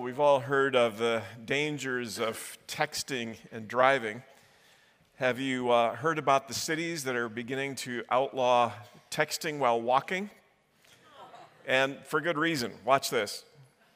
we've all heard of the dangers of texting and driving. Have you heard about the cities that are beginning to outlaw texting while walking? And for good reason. Watch this.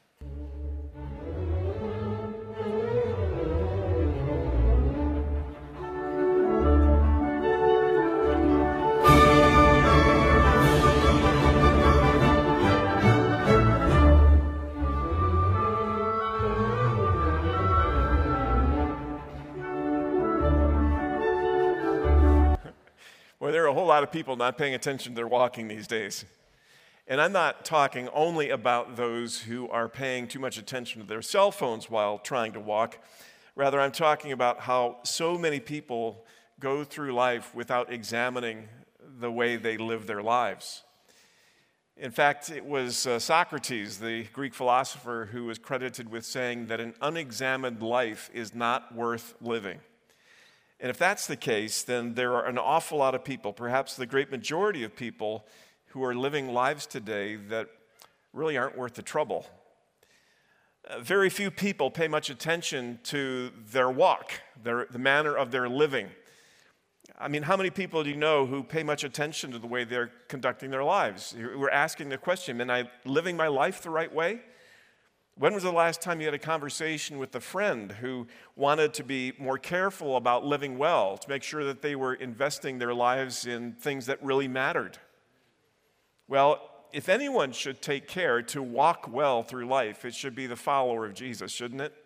Well, there are a whole lot of people not paying attention to their walking these days. And I'm not talking only about those who are paying too much attention to their cell phones while trying to walk. Rather, I'm talking about how so many people go through life without examining the way they live their lives. In fact, it was Socrates, the Greek philosopher, who was credited with saying that an unexamined life is not worth living. And if that's the case, then there are an awful lot of people, perhaps the great majority of people, who are living lives today that really aren't worth the trouble. Very few people pay much attention to their walk, the manner of their living. I mean, how many people do you know who pay much attention to the way they're conducting their lives? We're asking the question, am I living my life the right way? When was the last time you had a conversation with a friend who wanted to be more careful about living well, to make sure that they were investing their lives in things that really mattered? Well, if anyone should take care to walk well through life, it should be the follower of Jesus, shouldn't it?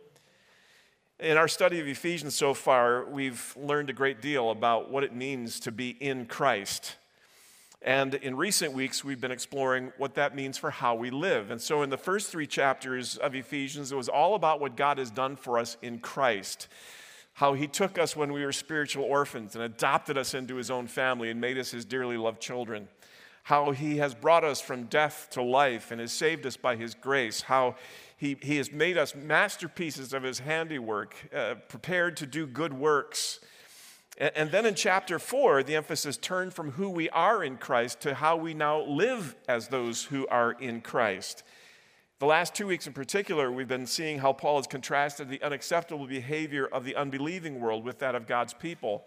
In our study of Ephesians so far, we've learned a great deal about what it means to be in Christ. And in recent weeks, we've been exploring what that means for how we live. And so in the first 3 chapters of Ephesians, it was all about what God has done for us in Christ, how he took us when we were spiritual orphans and adopted us into his own family and made us his dearly loved children, how he has brought us from death to life and has saved us by his grace, how he has made us masterpieces of his handiwork, prepared to do good works. And then in chapter 4, the emphasis turned from who we are in Christ to how we now live as those who are in Christ. The last 2 weeks in particular, we've been seeing how Paul has contrasted the unacceptable behavior of the unbelieving world with that of God's people.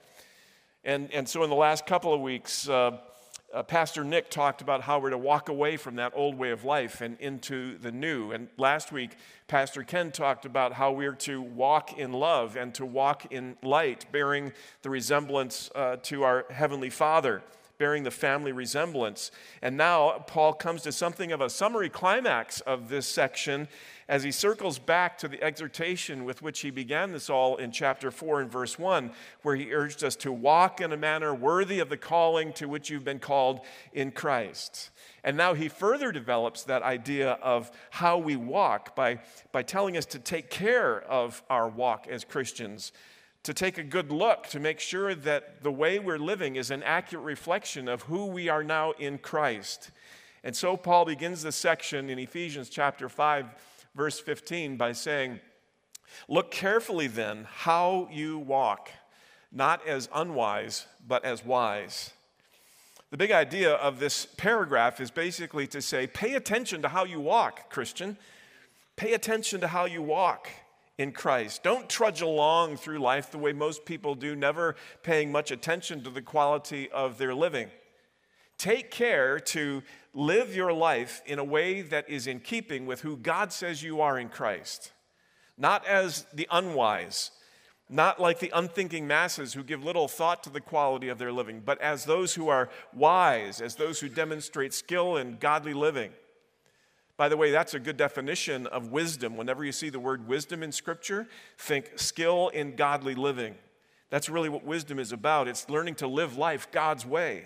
And so in the last couple of weeks, Pastor Nick talked about how we're to walk away from that old way of life and into the new. And last week, Pastor Ken talked about how we're to walk in love and to walk in light, bearing the resemblance to our Heavenly Father, bearing the family resemblance. And now Paul comes to something of a summary climax of this section as he circles back to the exhortation with which he began this all in chapter 4 and verse 1, where he urged us to walk in a manner worthy of the calling to which you've been called in Christ. And now he further develops that idea of how we walk by telling us to take care of our walk as Christians, to take a good look, to make sure that the way we're living is an accurate reflection of who we are now in Christ. And so Paul begins this section in Ephesians chapter 5, verse 15 by saying, "Look carefully then how you walk, not as unwise, but as wise." The big idea of this paragraph is basically to say, pay attention to how you walk, Christian. Pay attention to how you walk in Christ. Don't trudge along through life the way most people do, never paying much attention to the quality of their living. Take care to live your life in a way that is in keeping with who God says you are in Christ. Not as the unwise, not like the unthinking masses who give little thought to the quality of their living, but as those who are wise, as those who demonstrate skill in godly living. By the way, that's a good definition of wisdom. Whenever you see the word wisdom in Scripture, think skill in godly living. That's really what wisdom is about. It's learning to live life God's way.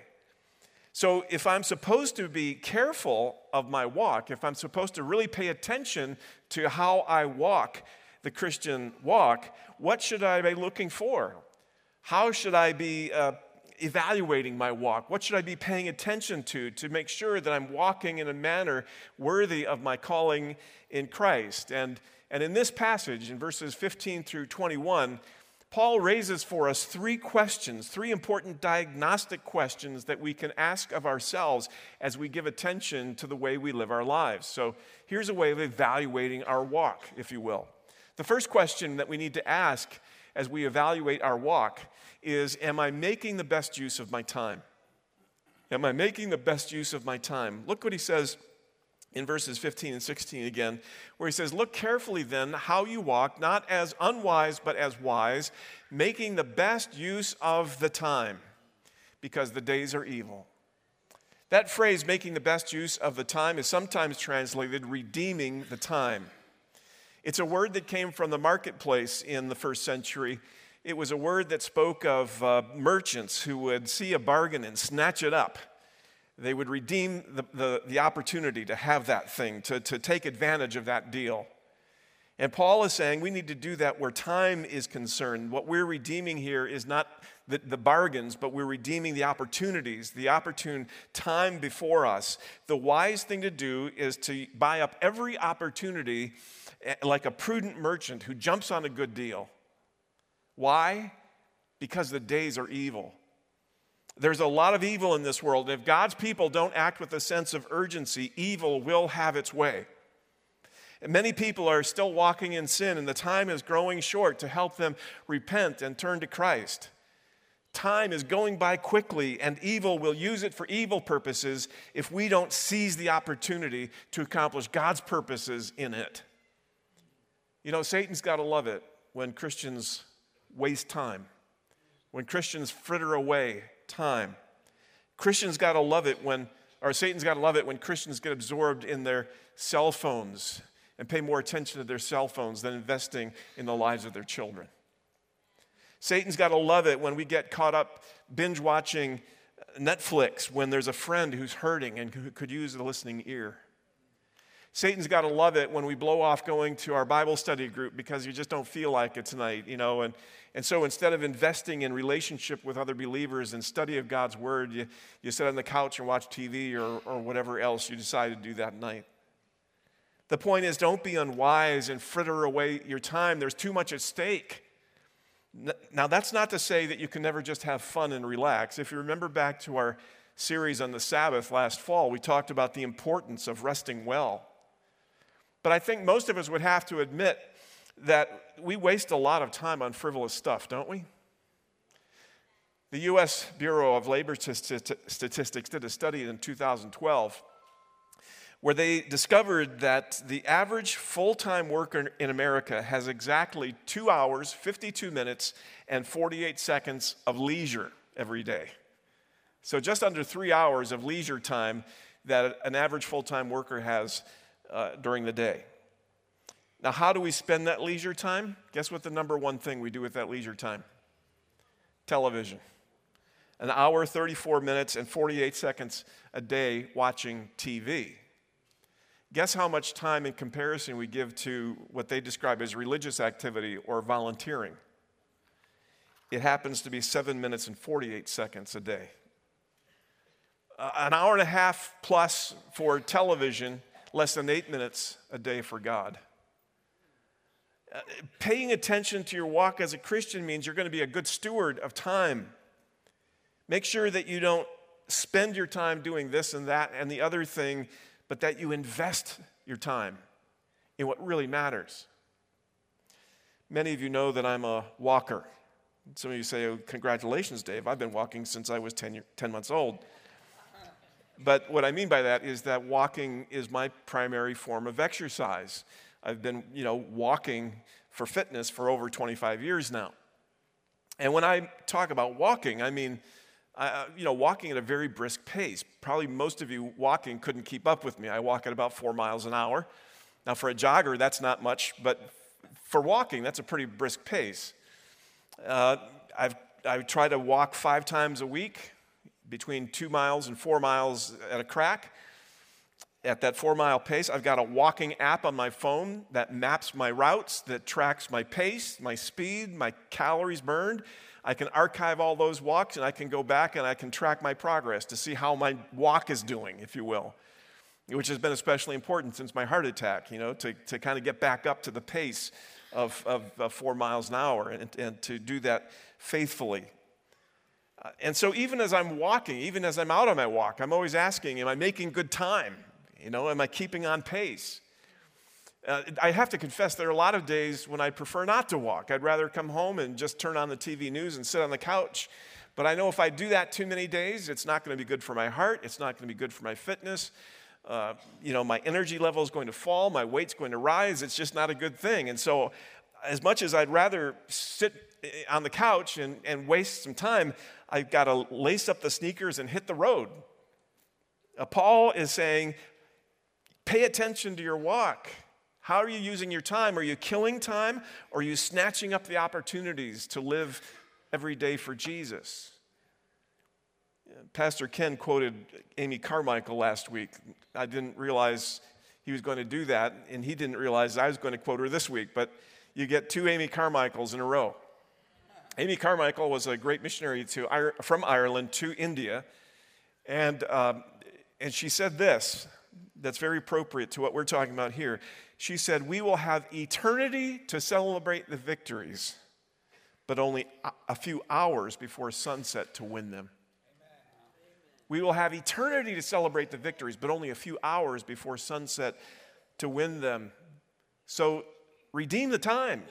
So if I'm supposed to be careful of my walk, if I'm supposed to really pay attention to how I walk the Christian walk, what should I be looking for? How should I be evaluating my walk? What should I be paying attention to make sure that I'm walking in a manner worthy of my calling in Christ? And in this passage, in verses 15 through 21, Paul raises for us three questions, three important diagnostic questions that we can ask of ourselves as we give attention to the way we live our lives. So here's a way of evaluating our walk, if you will. The first question that we need to ask as we evaluate our walk is, am I making the best use of my time? Am I making the best use of my time? Look what he says in verses 15 and 16 again, where he says, look carefully then how you walk, not as unwise, but as wise, making the best use of the time, because the days are evil. That phrase, making the best use of the time, is sometimes translated redeeming the time. It's a word that came from the marketplace in the first century. It was a word that spoke of merchants who would see a bargain and snatch it up. They would redeem the opportunity to have that thing, to take advantage of that deal. And Paul is saying we need to do that where time is concerned. What we're redeeming here is not the bargains, but we're redeeming the opportunities, the opportune time before us. The wise thing to do is to buy up every opportunity like a prudent merchant who jumps on a good deal. Why? Because the days are evil. There's a lot of evil in this world, and if God's people don't act with a sense of urgency, evil will have its way. And many people are still walking in sin, and the time is growing short to help them repent and turn to Christ. Time is going by quickly, and evil will use it for evil purposes if we don't seize the opportunity to accomplish God's purposes in it. You know, Satan's got to love it when Christians waste time, when Christians fritter away time. Satan's got to love it when Christians get absorbed in their cell phones and pay more attention to their cell phones than investing in the lives of their children. Satan's got to love it when we get caught up binge watching Netflix when there's a friend who's hurting and who could use a listening ear. Satan's got to love it when we blow off going to our Bible study group because you just don't feel like it tonight, you know. And so instead of investing in relationship with other believers and study of God's Word, you sit on the couch and watch TV or whatever else you decide to do that night. The point is, don't be unwise and fritter away your time. There's too much at stake. Now, that's not to say that you can never just have fun and relax. If you remember back to our series on the Sabbath last fall, we talked about the importance of resting well. But I think most of us would have to admit that we waste a lot of time on frivolous stuff, don't we? The U.S. Bureau of Labor Statistics did a study in 2012 where they discovered that the average full-time worker in America has exactly 2 hours, 52 minutes, and 48 seconds of leisure every day. So just under 3 hours of leisure time that an average full-time worker has during the day. Now, how do we spend that leisure time? Guess what the number one thing we do with that leisure time? Television. An hour, 34 minutes, and 48 seconds a day watching TV. Guess how much time in comparison we give to what they describe as religious activity or volunteering? It happens to be 7 minutes and 48 seconds a day. An hour and a half plus for television, less than 8 minutes a day for God. Paying attention to your walk as a Christian means you're going to be a good steward of time. Make sure that you don't spend your time doing this and that and the other thing, but that you invest your time in what really matters. Many of you know that I'm a walker. Some of you say, oh, congratulations, Dave. I've been walking since I was 10 months old. But what I mean by that is that walking is my primary form of exercise. I've been, walking for fitness for over 25 years now. And when I talk about walking, I mean, walking at a very brisk pace. Probably most of you walking couldn't keep up with me. I walk at about 4 miles an hour. Now, for a jogger, that's not much, but for walking, that's a pretty brisk pace. I try to walk 5 times a week, between 2 miles and 4 miles at a crack. At that 4-mile pace, I've got a walking app on my phone that maps my routes, that tracks my pace, my speed, my calories burned. I can archive all those walks, and I can go back and I can track my progress to see how my walk is doing, if you will, which has been especially important since my heart attack, to kind of get back up to the pace of 4 miles an hour and to do that faithfully. And so even as I'm walking, even as I'm out on my walk, I'm always asking, am I making good time? Am I keeping on pace? I have to confess, there are a lot of days when I prefer not to walk. I'd rather come home and just turn on the TV news and sit on the couch. But I know if I do that too many days, it's not going to be good for my heart. It's not going to be good for my fitness. My energy level is going to fall. My weight's going to rise. It's just not a good thing. And so as much as I'd rather sit on the couch and waste some time, I've got to lace up the sneakers and hit the road. Paul is saying, pay attention to your walk. How are you using your time? Are you killing time, or are you snatching up the opportunities to live every day for Jesus? Pastor Ken quoted Amy Carmichael last week. I didn't realize he was going to do that, and he didn't realize I was going to quote her this week, but you get two Amy Carmichaels in a row. Amy Carmichael was a great missionary from Ireland to India, and she said this that's very appropriate to what we're talking about here. She said, we will have eternity to celebrate the victories, but only a few hours before sunset to win them. We will have eternity to celebrate the victories, but only a few hours before sunset to win them. So redeem the time.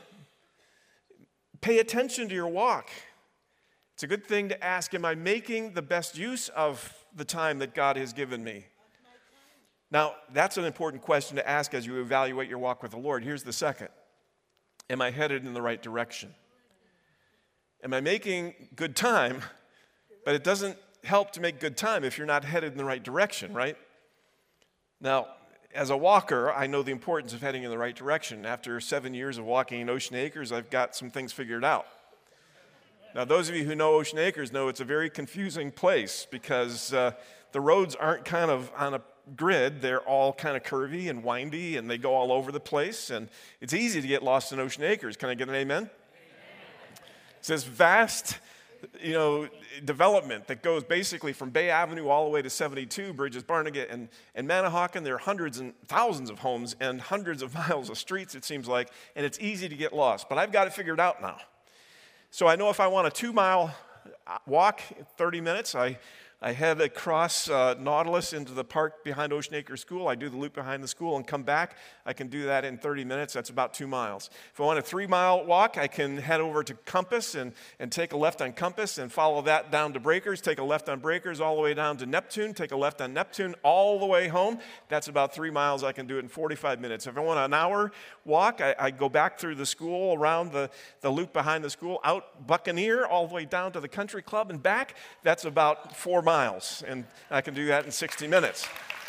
Pay attention to your walk. It's a good thing to ask, am I making the best use of the time that God has given me? Now, that's an important question to ask as you evaluate your walk with the Lord. Here's the second. Am I headed in the right direction? Am I making good time? But it doesn't help to make good time if you're not headed in the right direction, right? Now, as a walker, I know the importance of heading in the right direction. After 7 years of walking in Ocean Acres, I've got some things figured out. Now, those of you who know Ocean Acres know it's a very confusing place because the roads aren't kind of on a grid. They're all kind of curvy and windy, and they go all over the place, and it's easy to get lost in Ocean Acres. Can I get an amen? It's this vast, development that goes basically from Bay Avenue all the way to 72, Bridges, Barnegat, and Manahawkin. There are hundreds and thousands of homes and hundreds of miles of streets, it seems like, and it's easy to get lost. But I've got it figured out now. So I know if I want a 2-mile walk, 30 minutes, I head across Nautilus into the park behind Ocean Acres School. I do the loop behind the school and come back. I can do that in 30 minutes. That's about 2 miles. If I want a 3-mile walk, I can head over to Compass and take a left on Compass and follow that down to Breakers, take a left on Breakers all the way down to Neptune, take a left on Neptune all the way home. That's about 3 miles. I can do it in 45 minutes. If I want an hour walk, I go back through the school, around the loop behind the school, out Buccaneer, all the way down to the country club and back. That's about 4 miles. And I can do that in 60 minutes.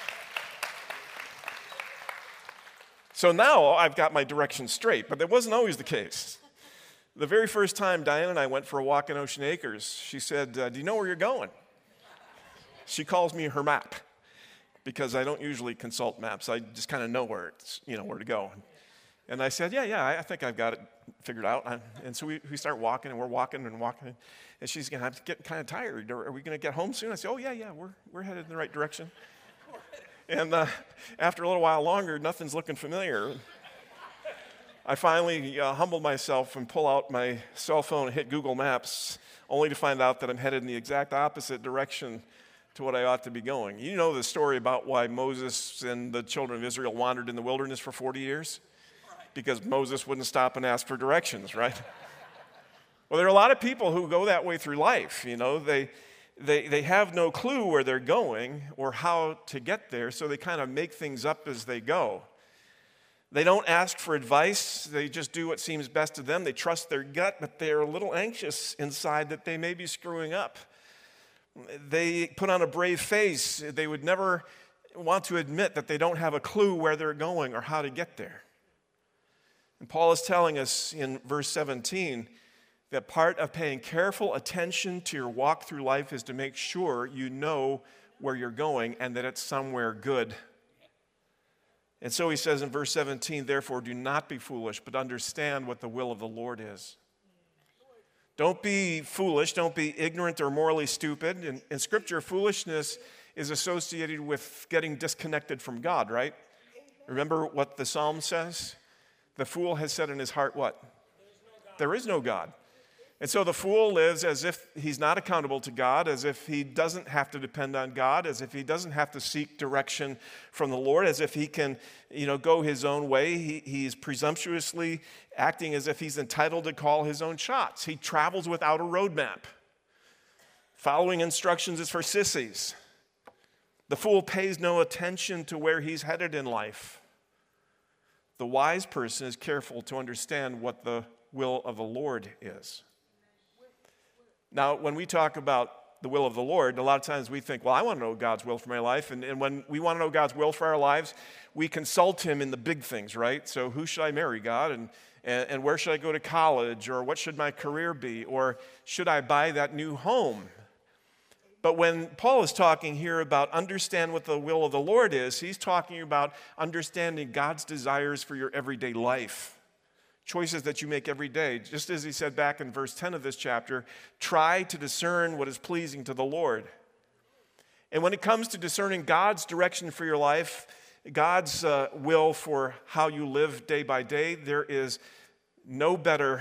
So now I've got my direction straight, but that wasn't always the case. The very first time Diane and I went for a walk in Ocean Acres, she said, do you know where you're going? She calls me her map because I don't usually consult maps. I just kind of know where to go. And I said, yeah, I think I've got it figured out. And so we start walking, and we're walking and walking. And she's going to get kind of tired. Are we going to get home soon? I said, oh, yeah, we're headed in the right direction. And after a little while longer, nothing's looking familiar. I finally humbled myself and pull out my cell phone and hit Google Maps, only to find out that I'm headed in the exact opposite direction to what I ought to be going. You know the story about why Moses and the children of Israel wandered in the wilderness for 40 years? Because Moses wouldn't stop and ask for directions, right? Well, there are a lot of people who go that way through life. They have no clue where they're going or how to get there, so they kind of make things up as they go. They don't ask for advice. They just do what seems best to them. They trust their gut, but they're a little anxious inside that they may be screwing up. They put on a brave face. They would never want to admit that they don't have a clue where they're going or how to get there. And Paul is telling us in verse 17 that part of paying careful attention to your walk through life is to make sure you know where you're going and that it's somewhere good. And so he says in verse 17, therefore do not be foolish, but understand what the will of the Lord is. Don't be foolish, don't be ignorant or morally stupid. In Scripture, foolishness is associated with getting disconnected from God, right? Remember what the Psalm says? The fool has said in his heart what? There is no God. And so the fool lives as if he's not accountable to God, as if he doesn't have to depend on God, as if he doesn't have to seek direction from the Lord, as if he can, go his own way. He's presumptuously acting as if he's entitled to call his own shots. He travels without a roadmap. Following instructions is for sissies. The fool pays no attention to where he's headed in life. The wise person is careful to understand what the will of the Lord is. Now, when we talk about the will of the Lord, a lot of times we think, well, I want to know God's will for my life. And when we want to know God's will for our lives, we consult him in the big things, right? So who should I marry, God? And where should I go to college? Or what should my career be? Or should I buy that new home? But when Paul is talking here about understand what the will of the Lord is, he's talking about understanding God's desires for your everyday life. Choices that you make every day. Just as he said back in verse 10 of this chapter, try to discern what is pleasing to the Lord. And when it comes to discerning God's direction for your life, God's will for how you live day by day, there is no better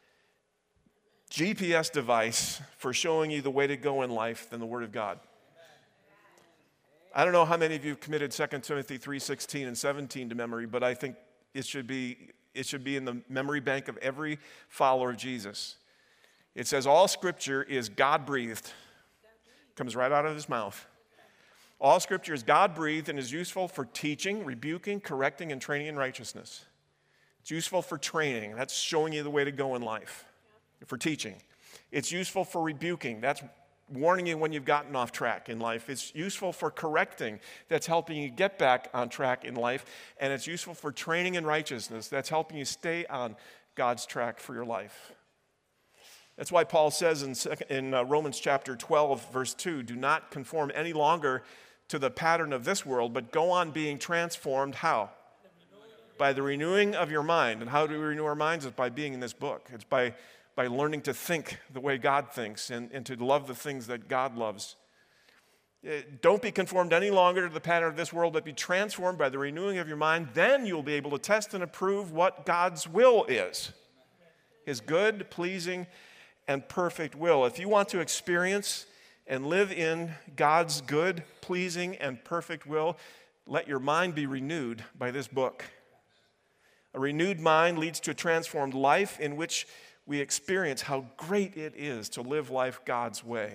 GPS device for showing you the way to go in life than the Word of God. I don't know how many of you have committed 2 Timothy 3:16 and 17 to memory, but I think it should be in the memory bank of every follower of Jesus. It says all Scripture is God-breathed. Comes right out of his mouth. All Scripture is God-breathed and is useful for teaching, rebuking, correcting, and training in righteousness. It's useful for training. That's showing you the way to go in life. For teaching. It's useful for rebuking. That's warning you when you've gotten off track in life. It's useful for correcting. That's helping you get back on track in life. And it's useful for training in righteousness. That's helping you stay on God's track for your life. That's why Paul says in Romans chapter 12, verse 2, do not conform any longer to the pattern of this world, but go on being transformed. How? By the renewing of your mind. And how do we renew our minds? It's by being in this book. It's by learning to think the way God thinks and to love the things that God loves. Don't be conformed any longer to the pattern of this world, but be transformed by the renewing of your mind. Then you'll be able to test and approve what God's will is. His good, pleasing, and perfect will. If you want to experience and live in God's good, pleasing, and perfect will, let your mind be renewed by this book. A renewed mind leads to a transformed life in which we experience how great it is to live life God's way.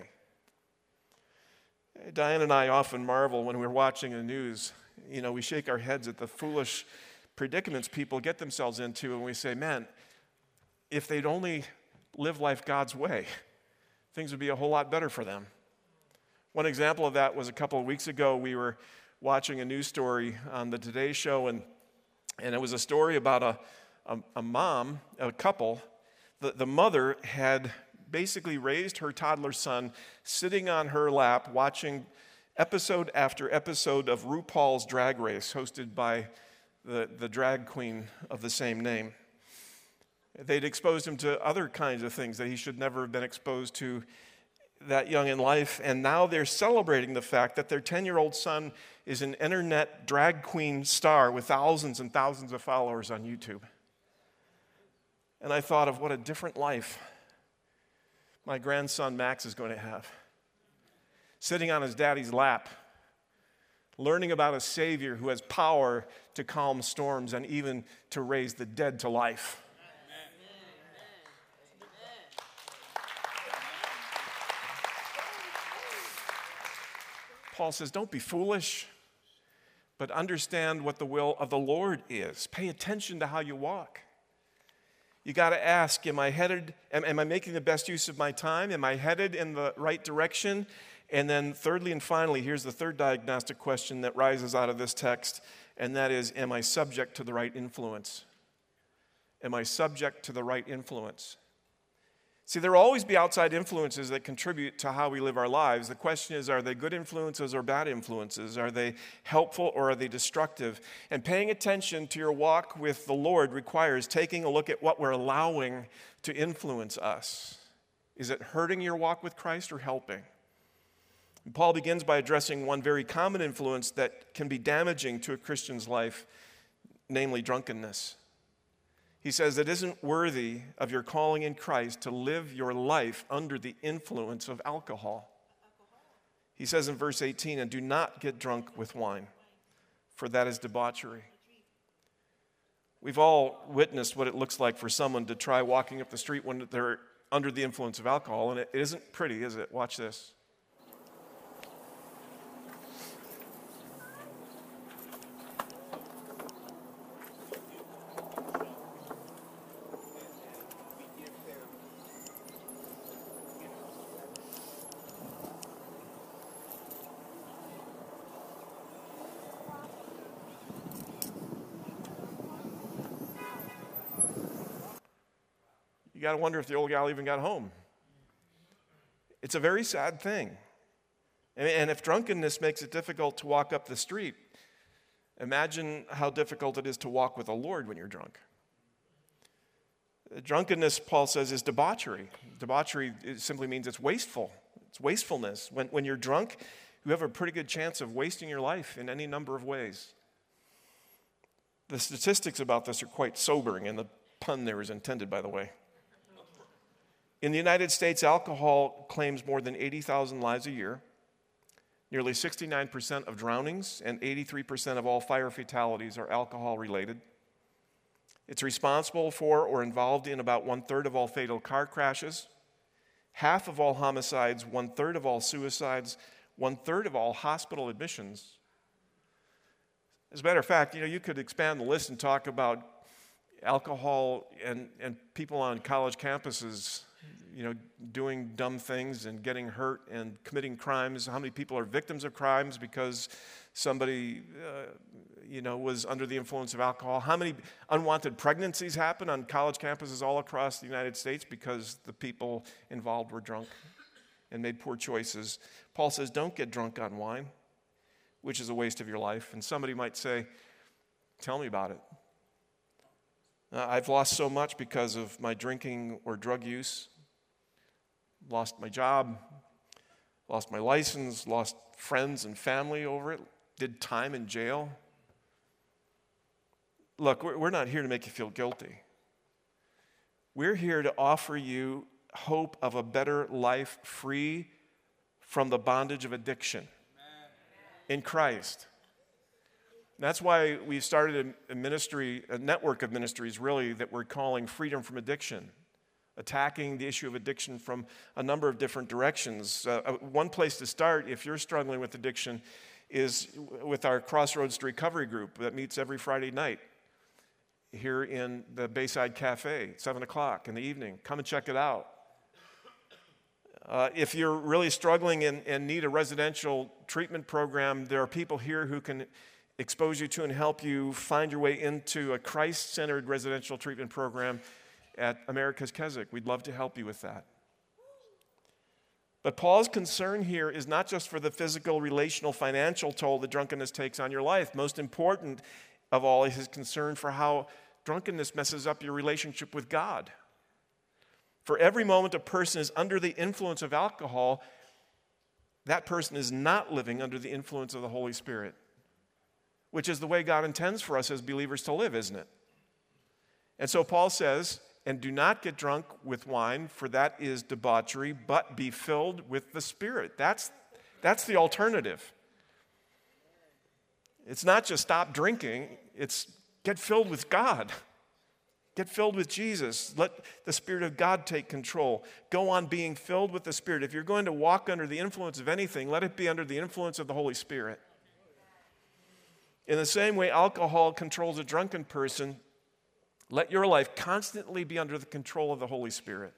Diane and I often marvel when we're watching the news. We shake our heads at the foolish predicaments people get themselves into, and we say, man, if they'd only live life God's way, things would be a whole lot better for them. One example of that was a couple of weeks ago. We were watching a news story on the Today Show, and it was a story about a mom, a couple. The mother had basically raised her toddler son sitting on her lap watching episode after episode of RuPaul's Drag Race, hosted by the drag queen of the same name. They'd exposed him to other kinds of things that he should never have been exposed to that young in life, and now they're celebrating the fact that their 10-year-old son is an internet drag queen star with thousands and thousands of followers on YouTube. And I thought of what a different life my grandson Max is going to have. Sitting on his daddy's lap, learning about a Savior who has power to calm storms and even to raise the dead to life. Paul says, don't be foolish, but understand what the will of the Lord is. Pay attention to how you walk. You got to ask, am I making the best use of my time? Am I headed in the right direction? And then thirdly and finally, here's the third diagnostic question that rises out of this text, and that is, am I subject to the right influence? Am I subject to the right influence? See, there will always be outside influences that contribute to how we live our lives. The question is, are they good influences or bad influences? Are they helpful or are they destructive? And paying attention to your walk with the Lord requires taking a look at what we're allowing to influence us. Is it hurting your walk with Christ or helping? And Paul begins by addressing one very common influence that can be damaging to a Christian's life, namely drunkenness. He says it isn't worthy of your calling in Christ to live your life under the influence of alcohol. He says in verse 18, and do not get drunk with wine, for that is debauchery. We've all witnessed what it looks like for someone to try walking up the street when they're under the influence of alcohol, and it isn't pretty, is it? Watch this. You got to wonder if the old gal even got home. It's a very sad thing. And if drunkenness makes it difficult to walk up the street, imagine how difficult it is to walk with the Lord when you're drunk. Drunkenness, Paul says, is debauchery. Debauchery simply means it's wasteful. It's wastefulness. When you're drunk, you have a pretty good chance of wasting your life in any number of ways. The statistics about this are quite sobering, and the pun there is intended, by the way. In the United States, alcohol claims more than 80,000 lives a year. Nearly 69% of drownings and 83% of all fire fatalities are alcohol-related. It's responsible for or involved in about 1/3 of all fatal car crashes, half of all homicides, 1/3 of all suicides, 1/3 of all hospital admissions. As a matter of fact, you could expand the list and talk about alcohol and people on college campuses doing dumb things and getting hurt and committing crimes. How many people are victims of crimes because somebody, was under the influence of alcohol? How many unwanted pregnancies happen on college campuses all across the United States because the people involved were drunk and made poor choices? Paul says, don't get drunk on wine, which is a waste of your life. And somebody might say, tell me about it. I've lost so much because of my drinking or drug use. Lost my job, lost my license, lost friends and family over it, did time in jail. Look, we're not here to make you feel guilty. We're here to offer you hope of a better life free from the bondage of addiction in Christ. That's why we started a ministry, a network of ministries, really, that we're calling Freedom from Addiction, attacking the issue of addiction from a number of different directions. One place to start, if you're struggling with addiction, is with our Crossroads to Recovery group that meets every Friday night here in the Bayside Cafe, 7 o'clock in the evening. Come and check it out. If you're really struggling and need a residential treatment program, there are people here who can expose you to and help you find your way into a Christ-centered residential treatment program at America's Keswick. We'd love to help you with that. But Paul's concern here is not just for the physical, relational, financial toll that drunkenness takes on your life. Most important of all is his concern for how drunkenness messes up your relationship with God. For every moment a person is under the influence of alcohol, that person is not living under the influence of the Holy Spirit, which is the way God intends for us as believers to live, isn't it? And so Paul says, and do not get drunk with wine, for that is debauchery, but be filled with the Spirit. That's the alternative. It's not just stop drinking, it's get filled with God. Get filled with Jesus. Let the Spirit of God take control. Go on being filled with the Spirit. If you're going to walk under the influence of anything, let it be under the influence of the Holy Spirit. In the same way alcohol controls a drunken person, let your life constantly be under the control of the Holy Spirit.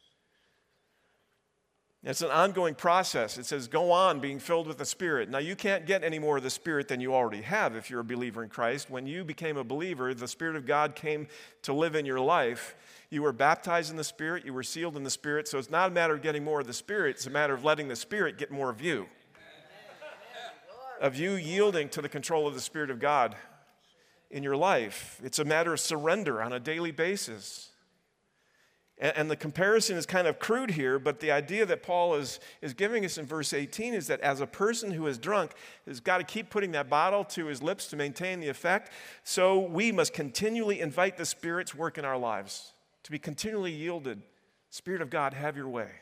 It's an ongoing process. It says, go on being filled with the Spirit. Now, you can't get any more of the Spirit than you already have if you're a believer in Christ. When you became a believer, the Spirit of God came to live in your life. You were baptized in the Spirit. You were sealed in the Spirit. So it's not a matter of getting more of the Spirit. It's a matter of letting the Spirit get more of you. Of you yielding to the control of the Spirit of God in your life. It's a matter of surrender on a daily basis. And the comparison is kind of crude here, but the idea that Paul is giving us in verse 18 is that as a person who is drunk has got to keep putting that bottle to his lips to maintain the effect, so we must continually invite the Spirit's work in our lives, to be continually yielded. Spirit of God, have your way.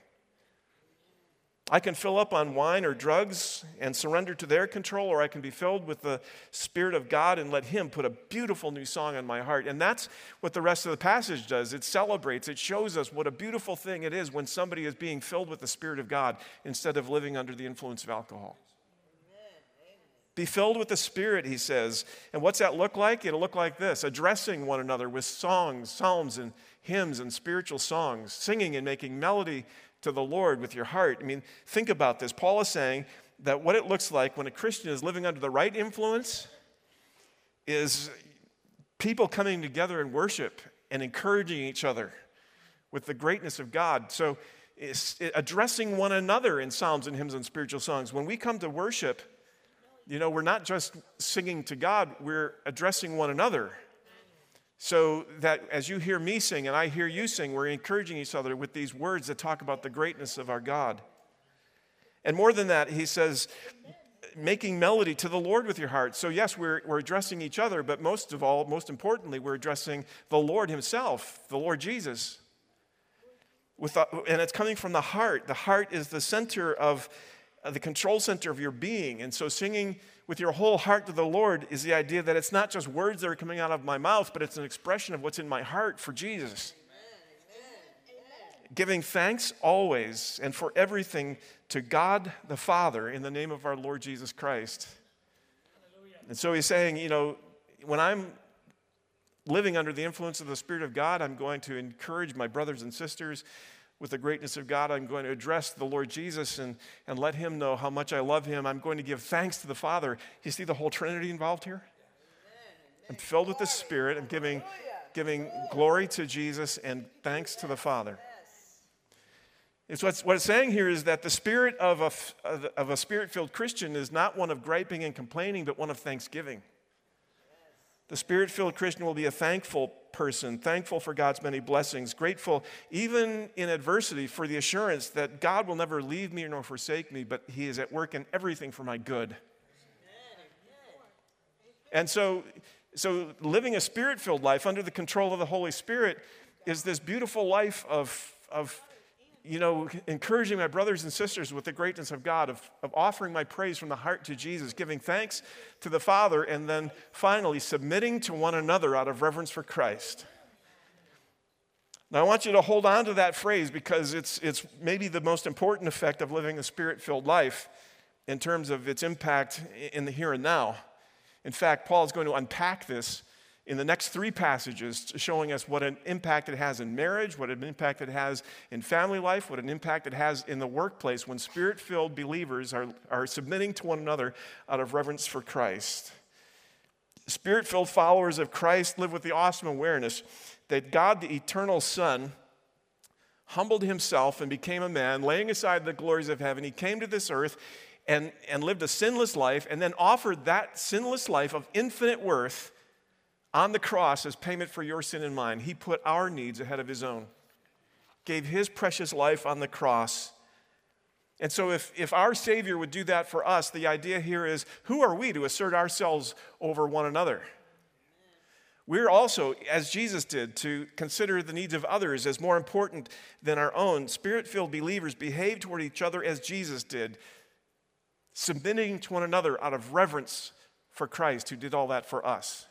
I can fill up on wine or drugs and surrender to their control, or I can be filled with the Spirit of God and let Him put a beautiful new song on my heart. And that's what the rest of the passage does. It celebrates, it shows us what a beautiful thing it is when somebody is being filled with the Spirit of God instead of living under the influence of alcohol. Be filled with the Spirit, he says. And what's that look like? It'll look like this: addressing one another with songs, psalms, and hymns and spiritual songs, singing and making melody to the Lord with your heart. I mean, think about this. Paul is saying that what it looks like when a Christian is living under the right influence is people coming together in worship and encouraging each other with the greatness of God. So it's addressing one another in psalms and hymns and spiritual songs. When we come to worship, we're not just singing to God, we're addressing one another. So that as you hear me sing and I hear you sing, we're encouraging each other with these words that talk about the greatness of our God. And more than that, he says, making melody to the Lord with your heart. So yes, we're addressing each other, but most of all, most importantly, we're addressing the Lord himself, the Lord Jesus. And it's coming from the heart. The heart is the center of the control center of your being. And so singing with your whole heart to the Lord is the idea that it's not just words that are coming out of my mouth, but it's an expression of what's in my heart for Jesus. Amen. Giving thanks always and for everything to God the Father in the name of our Lord Jesus Christ. Hallelujah. And so he's saying, when I'm living under the influence of the Spirit of God, I'm going to encourage my brothers and sisters with the greatness of God. I'm going to address the Lord Jesus and let him know how much I love him. I'm going to give thanks to the Father. You see the whole Trinity involved here? I'm filled with the Spirit. I'm giving glory to Jesus and thanks to the Father. It's what it's saying here is that the spirit of a Spirit-filled Christian is not one of griping and complaining, but one of thanksgiving. The Spirit-filled Christian will be a thankful person, thankful for God's many blessings, grateful even in adversity for the assurance that God will never leave me nor forsake me, but he is at work in everything for my good. And so living a Spirit-filled life under the control of the Holy Spirit is this beautiful life of encouraging my brothers and sisters with the greatness of God, of offering my praise from the heart to Jesus, giving thanks to the Father, and then finally submitting to one another out of reverence for Christ. Now, I want you to hold on to that phrase because it's maybe the most important effect of living a Spirit-filled life in terms of its impact in the here and now. In fact, Paul is going to unpack this in the next 3 passages, showing us what an impact it has in marriage, what an impact it has in family life, what an impact it has in the workplace when Spirit-filled believers are submitting to one another out of reverence for Christ. Spirit-filled followers of Christ live with the awesome awareness that God, the eternal Son, humbled himself and became a man, laying aside the glories of heaven. He came to this earth and lived a sinless life, and then offered that sinless life of infinite worth on the cross as payment for your sin and mine. He put our needs ahead of his own, gave his precious life on the cross. And so if our Savior would do that for us, the idea here is, who are we to assert ourselves over one another? We're also, as Jesus did, to consider the needs of others as more important than our own. Spirit-filled believers behave toward each other as Jesus did, submitting to one another out of reverence for Christ, who did all that for us.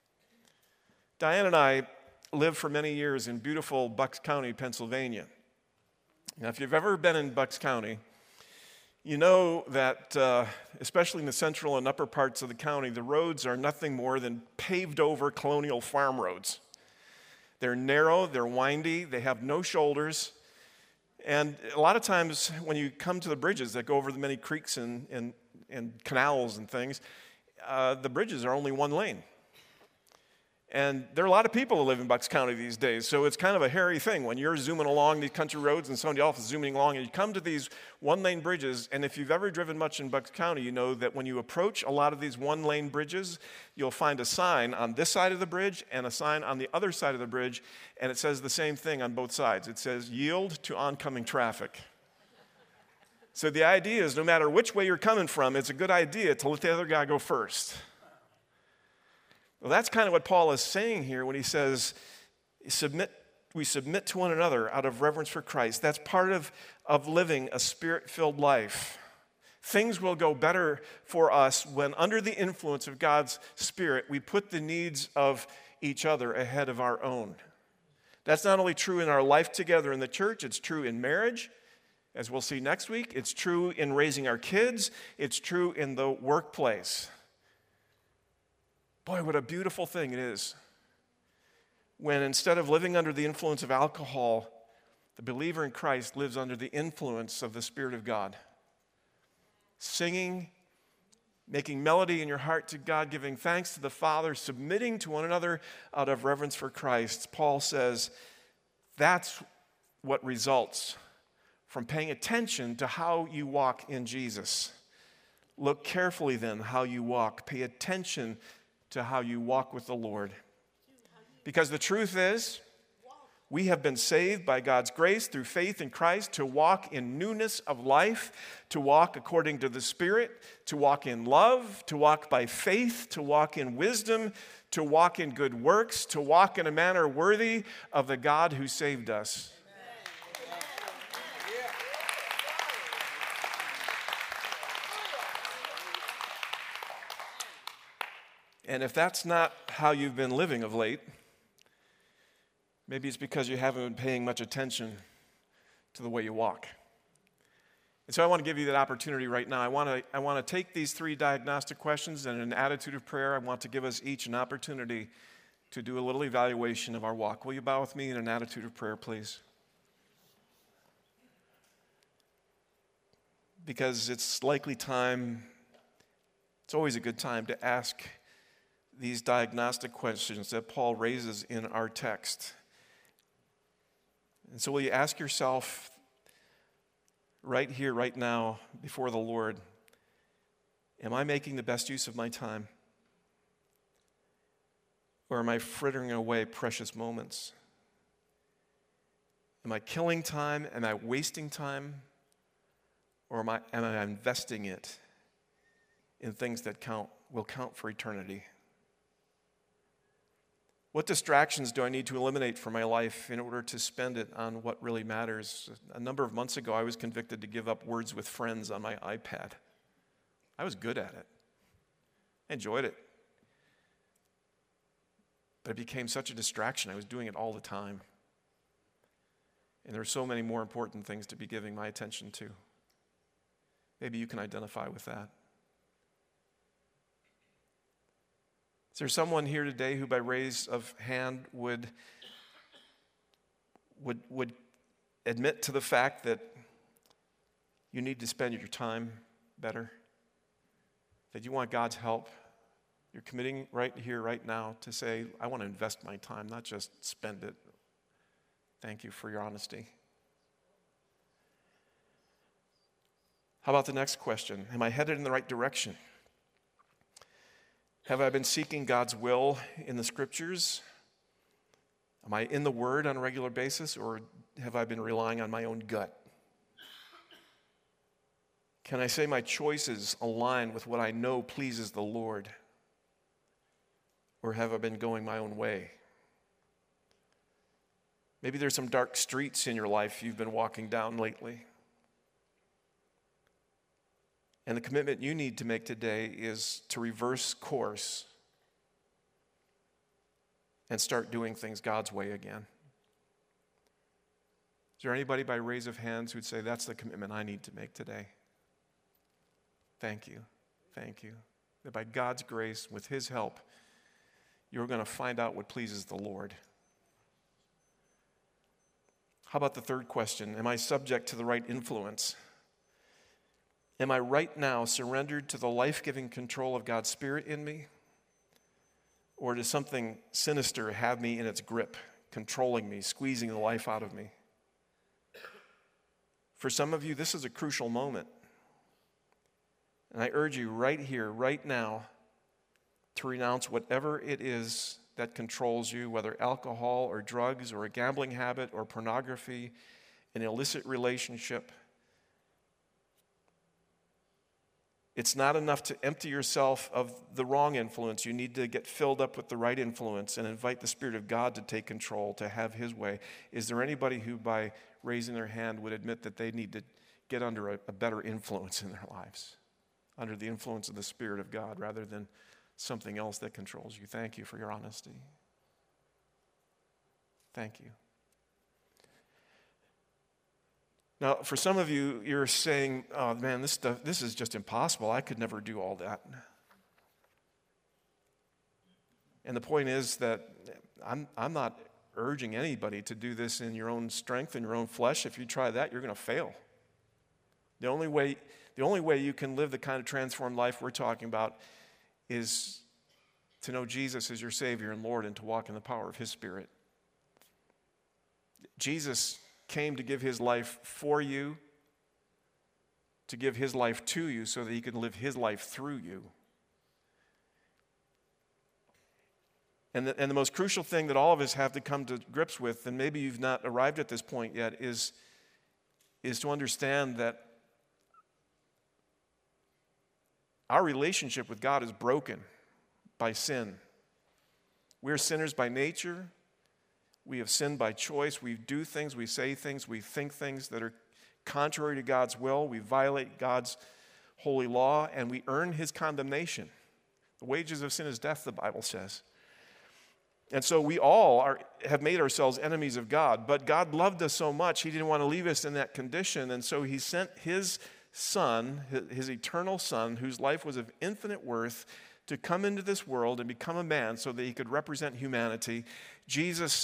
Diane and I lived for many years in beautiful Bucks County, Pennsylvania. Now, if you've ever been in Bucks County, you know that, especially in the central and upper parts of the county, the roads are nothing more than paved-over colonial farm roads. They're narrow, they're windy, they have no shoulders, and a lot of times when you come to the bridges that go over the many creeks and canals and things, the bridges are only one lane. And there are a lot of people who live in Bucks County these days, so it's kind of a hairy thing when you're zooming along these country roads and somebody else is zooming along, and you come to these one-lane bridges, and if you've ever driven much in Bucks County, you know that when you approach a lot of these one-lane bridges, you'll find a sign on this side of the bridge and a sign on the other side of the bridge, and it says the same thing on both sides. It says, yield to oncoming traffic. So the idea is no matter which way you're coming from, it's a good idea to let the other guy go first. Well, that's kind of what Paul is saying here when he says, we submit to one another out of reverence for Christ. That's part of living a spirit-filled life. Things will go better for us when under the influence of God's Spirit, we put the needs of each other ahead of our own. That's not only true in our life together in the church, it's true in marriage, as we'll see next week. It's true in raising our kids. It's true in the workplace. Boy, what a beautiful thing it is when instead of living under the influence of alcohol, the believer in Christ lives under the influence of the Spirit of God. Singing, making melody in your heart to God, giving thanks to the Father, submitting to one another out of reverence for Christ. Paul says that's what results from paying attention to how you walk in Jesus. Look carefully then how you walk. Pay attention to how you walk with the Lord. Because the truth is, we have been saved by God's grace through faith in Christ to walk in newness of life, to walk according to the Spirit, to walk in love, to walk by faith, to walk in wisdom, to walk in good works, to walk in a manner worthy of the God who saved us. And if that's not how you've been living of late, maybe it's because you haven't been paying much attention to the way you walk. And so I want to give you that opportunity right now. I want to take these 3 diagnostic questions and an attitude of prayer. I want to give us each an opportunity to do a little evaluation of our walk. Will you bow with me in an attitude of prayer, please? Because it's likely time, it's always a good time to ask these diagnostic questions that Paul raises in our text. And so will you ask yourself right here, right now, before the Lord, am I making the best use of my time? Or am I frittering away precious moments? Am I killing time? Am I wasting time? Or am I investing it in things that will count for eternity? What distractions do I need to eliminate from my life in order to spend it on what really matters? A number of months ago, I was convicted to give up Words with Friends on my iPad. I was good at it. I enjoyed it. But it became such a distraction. I was doing it all the time. And there are so many more important things to be giving my attention to. Maybe you can identify with that. Is there someone here today who by raise of hand would admit to the fact that you need to spend your time better? That you want God's help? You're committing right here, right now to say, I want to invest my time, not just spend it. Thank you for your honesty. How about the next question? Am I headed in the right direction? Have I been seeking God's will in the Scriptures? Am I in the Word on a regular basis, or have I been relying on my own gut? Can I say my choices align with what I know pleases the Lord? Or have I been going my own way? Maybe there's some dark streets in your life you've been walking down lately. And the commitment you need to make today is to reverse course and start doing things God's way again. Is there anybody by raise of hands who'd say, that's the commitment I need to make today? Thank you. Thank you. That by God's grace, with His help, you're going to find out what pleases the Lord. How about the third question? Am I subject to the right influence? Am I right now surrendered to the life-giving control of God's Spirit in me? Or does something sinister have me in its grip, controlling me, squeezing the life out of me? For some of you, this is a crucial moment. And I urge you right here, right now, to renounce whatever it is that controls you, whether alcohol or drugs or a gambling habit or pornography, an illicit relationship. It's not enough to empty yourself of the wrong influence. You need to get filled up with the right influence and invite the Spirit of God to take control, to have His way. Is there anybody who, by raising their hand, would admit that they need to get under a better influence in their lives, under the influence of the Spirit of God, rather than something else that controls you? Thank you for your honesty. Thank you. Now, for some of you, you're saying, oh man, this is just impossible. I could never do all that. And the point is that I'm not urging anybody to do this in your own strength and your own flesh. If you try that, you're going to fail. The only way you can live the kind of transformed life we're talking about is to know Jesus as your Savior and Lord and to walk in the power of His Spirit. Jesus came to give His life for you, to give His life to you so that He can live His life through you. And the most crucial thing that all of us have to come to grips with, and maybe you've not arrived at this point yet, is to understand that our relationship with God is broken by sin. We're sinners by nature. We have sinned by choice. We do things, we say things, we think things that are contrary to God's will. We violate God's holy law, and we earn His condemnation. The wages of sin is death, the Bible says. And so we all have made ourselves enemies of God, but God loved us so much, He didn't want to leave us in that condition, and so He sent His Son, His eternal Son, whose life was of infinite worth, to come into this world and become a man so that He could represent humanity. Jesus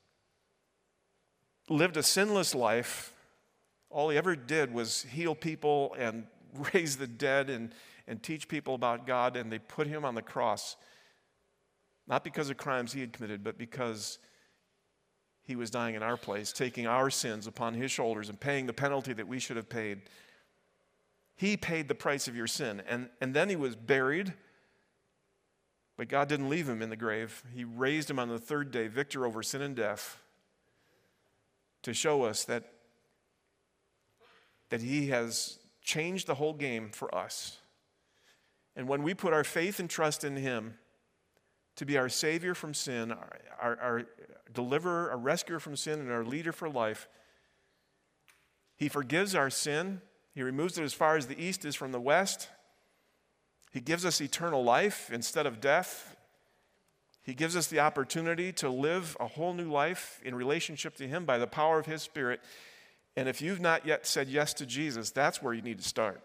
lived a sinless life. All He ever did was heal people and raise the dead and teach people about God, and they put Him on the cross, not because of crimes He had committed, but because He was dying in our place, taking our sins upon His shoulders and paying the penalty that we should have paid. He paid the price of your sin, and then He was buried, but God didn't leave Him in the grave. He raised Him on the third day, victor over sin and death, to show us that He has changed the whole game for us. And when we put our faith and trust in Him to be our Savior from sin, our deliverer, our rescuer from sin, and our leader for life, He forgives our sin. He removes it as far as the east is from the west. He gives us eternal life instead of death. He gives us the opportunity to live a whole new life in relationship to Him by the power of His Spirit. And if you've not yet said yes to Jesus, that's where you need to start.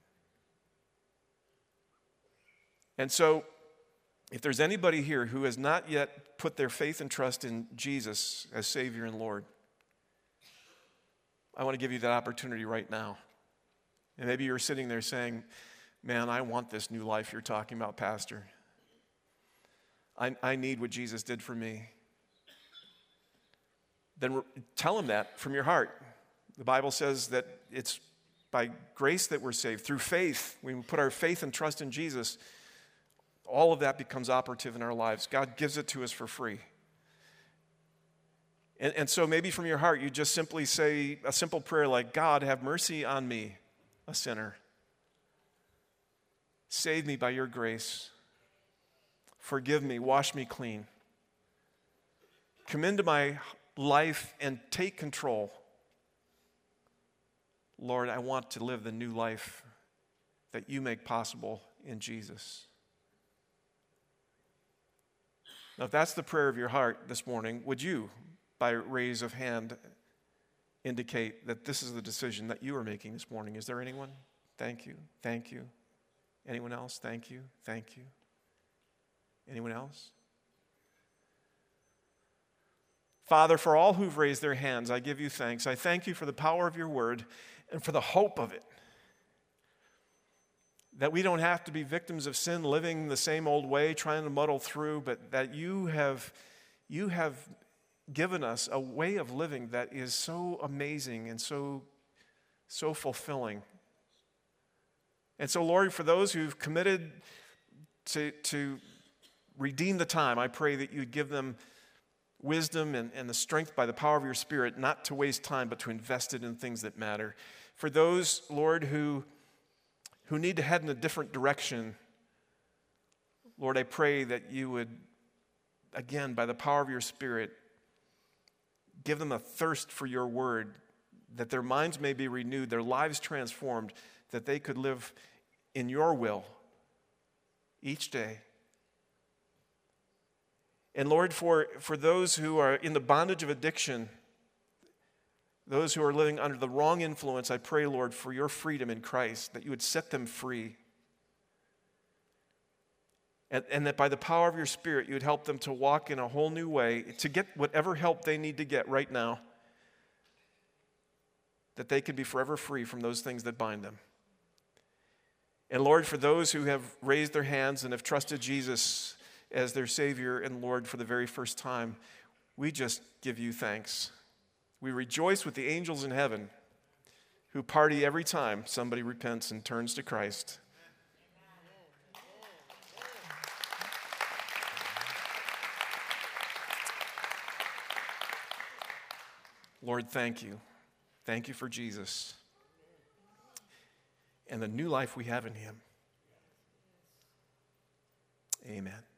And so, if there's anybody here who has not yet put their faith and trust in Jesus as Savior and Lord, I want to give you that opportunity right now. And maybe you're sitting there saying, man, I want this new life you're talking about, Pastor. I need what Jesus did for me. Then tell Him that from your heart. The Bible says that it's by grace that we're saved, through faith. When we put our faith and trust in Jesus, all of that becomes operative in our lives. God gives it to us for free. And so maybe from your heart, you just simply say a simple prayer like, God, have mercy on me, a sinner. Save me by your grace. Forgive me, wash me clean. Come into my life and take control. Lord, I want to live the new life that you make possible in Jesus. Now, if that's the prayer of your heart this morning, would you, by raise of hand, indicate that this is the decision that you are making this morning? Is there anyone? Thank you. Thank you. Anyone else? Thank you. Thank you. Anyone else? Father, for all who've raised their hands, I give you thanks. I thank you for the power of your word and for the hope of it. that we don't have to be victims of sin, living the same old way, trying to muddle through, but that you have given us a way of living that is so amazing and so fulfilling. And so, Lord, for those who've committed to redeem the time, I pray that you'd give them wisdom and the strength by the power of your Spirit not to waste time, but to invest it in things that matter. For those, Lord, who need to head in a different direction, Lord, I pray that you would, again, by the power of your Spirit, give them a thirst for your word, that their minds may be renewed, their lives transformed, that they could live in your will each day. And Lord, for those who are in the bondage of addiction, those who are living under the wrong influence, I pray, Lord, for your freedom in Christ, that you would set them free. And that by the power of your Spirit, you would help them to walk in a whole new way, to get whatever help they need to get right now, that they could be forever free from those things that bind them. And Lord, for those who have raised their hands and have trusted Jesus as their Savior and Lord for the very first time, we just give you thanks. We rejoice with the angels in heaven who party every time somebody repents and turns to Christ. Lord, thank you. Thank you for Jesus and the new life we have in him. Amen.